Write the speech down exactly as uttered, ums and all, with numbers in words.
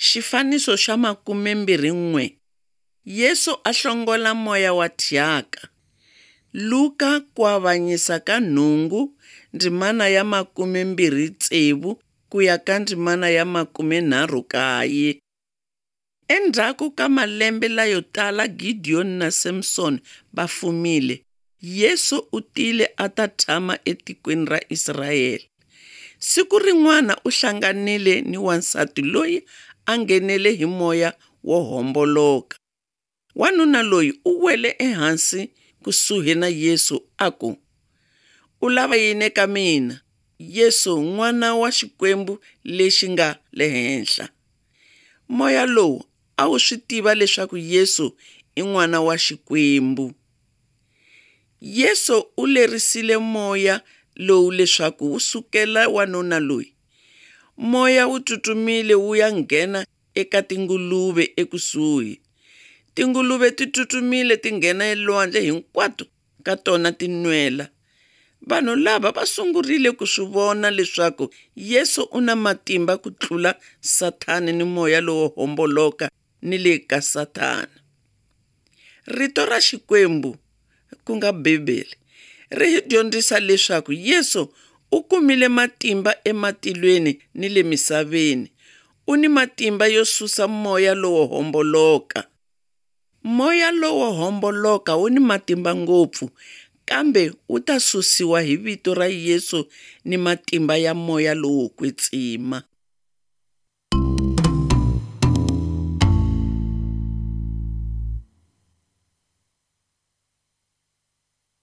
Xifaniso xa makumembirhi n'we. Yesu a hlongola moya wa thyaka. Luka ku avanyisa ka nhungu, ndzimana ya makumembirhi tsevu ku ya ka ndzimana ya makumenharhu kaye. Endzhaku ka malembe layo tala Gideon na Samson va fumile, Yesu u tile a ta tshama etikweni ra Israyele. Siku rin'wana u hlanganile ni wansati loyi a nghenele hi moya wo homboloka. Wanuna loyi u wele ehansi kusuhi na Yesu a ku, "U lava yini ka mina, Yesu, n'wana wa Xikwembu lexi nga le henhla?" Moya lowu a wu swi tiva leswaku Yesu i n'wana wa Xikwembu. Yesu u lerisile moya lowu leswaku wu sukela wanuna loyi. Moya wu tsutsumile wu ya nghena eka tinguluve ekusuhi. Tinguluve ti tsutsumile ti nghena elwandle hinkwato ka tona ti nwela. Vanhu lava va sungurile ku swi vona leswaku Yesu u na matimba ku tlula Sathana ni moya lowo homboloka ni le ka Sathana. Rito ra Xikwembu, ku nga Bibele, ri hi dyondzisa leswaku Yesu u kumile matimba ematilweni ni le misaveni. U ni matimba yo susa moya lowo homboloka. Moya lowo homboloka wu ni matimba ngopfu, kambe wu ta susiwa hi vito ra Yesu ni matimba ya moya lowo kwetsima.